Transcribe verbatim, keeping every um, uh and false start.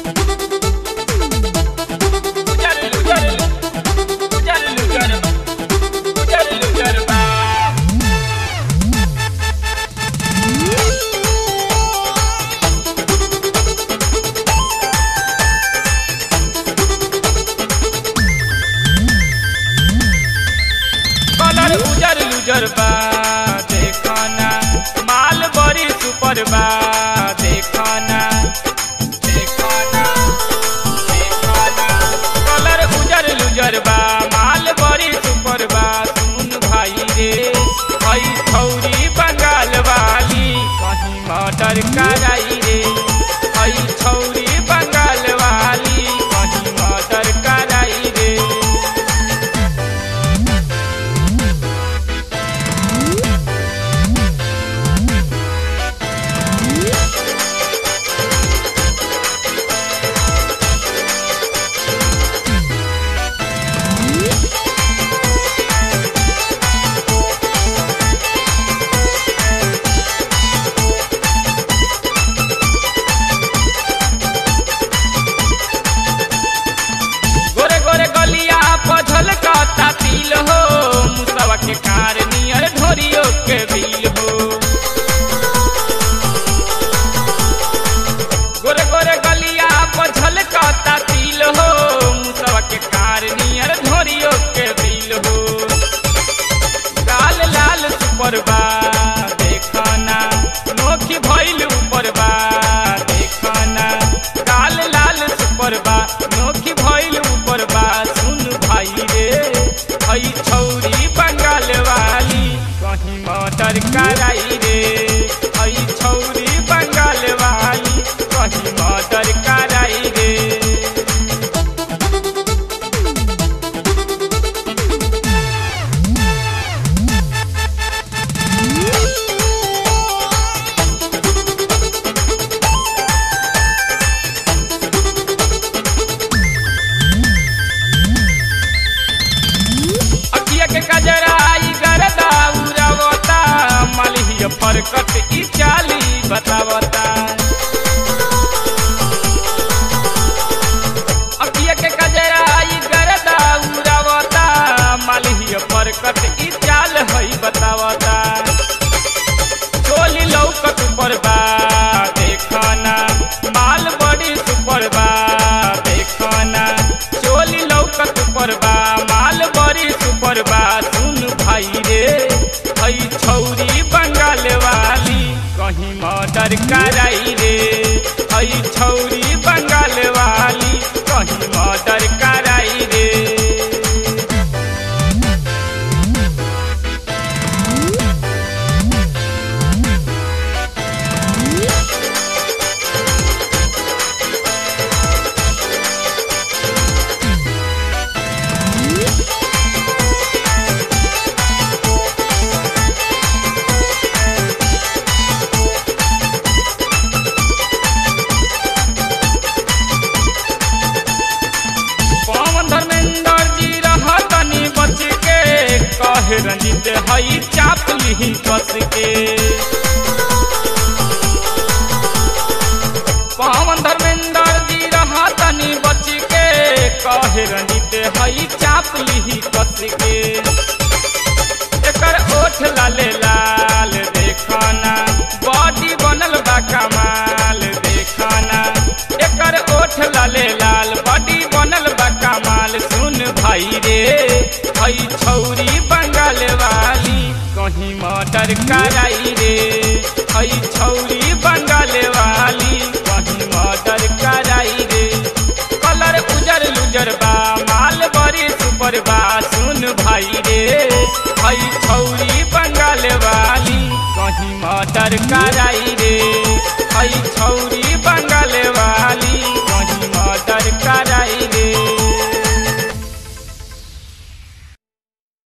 Loser बा देखना माल बड़ी सुपर बा देखना देखना देखना कलर उजर लूजर बा माल बड़ी सुपर बा सुन भाई रे हई छौरी बंगाल वाली कहीं मर्डर कराई रे हई छौरी बंगाल वाली कहीं मर्डर कराई रे। के कार नियर ढोरियो के बिल हो गोरे गोरे गलिया पर झलकता तिल हो मुसवा के कार नियर ढोरियो के बिल हो लाल लाल सुपर बा देखना नोखी भइल ऊपर बा देखना लाल लाल सुपर बा नोखी भइल ऊपर बा सुन भाई रे हई छौरी बंगाल वाली कहीं मर्डर कराई रे हई छौरी बंगाल वाली कहीं मर्डर कराई रे। फरकट ई चाली बतावता अखिया के कजरा ई गरदा उड़ावता मालिया फरकट ई चाल हई बतावता चोली लौकत पर बा देखना माल बड़ी सुपर बा देखना चोली लौकत पर बा माल बड़ी सुपर बा सुन भाई रे हई छौरी बंगाल वाली कहीं मर्डर कराई रे हई छौरी बंगाल वाली कहीं मर्डर कराई रे। रंजित हई चाप ली कस के पवन धर्मेंद्र जी रहा तनी बच के कहे रंजित हई चाप ली कस के एकर ओठ लाले लाल देखना बॉडी बनल बा कमाल देखना एकर ओठ लाले लाल बॉडी बनल बा कमाल सुन भाई रे हई छौरी बंगाल वाली कहीं मर्डर कराई रे हई छौरी बंगाल वाली कहीं मर्डर कराई रे कलर उजर लूजर बा माल बड़ी सुपर बा सुन भाई रे हई छौरी बंगाल वाली कहीं मर्डर कराई रे।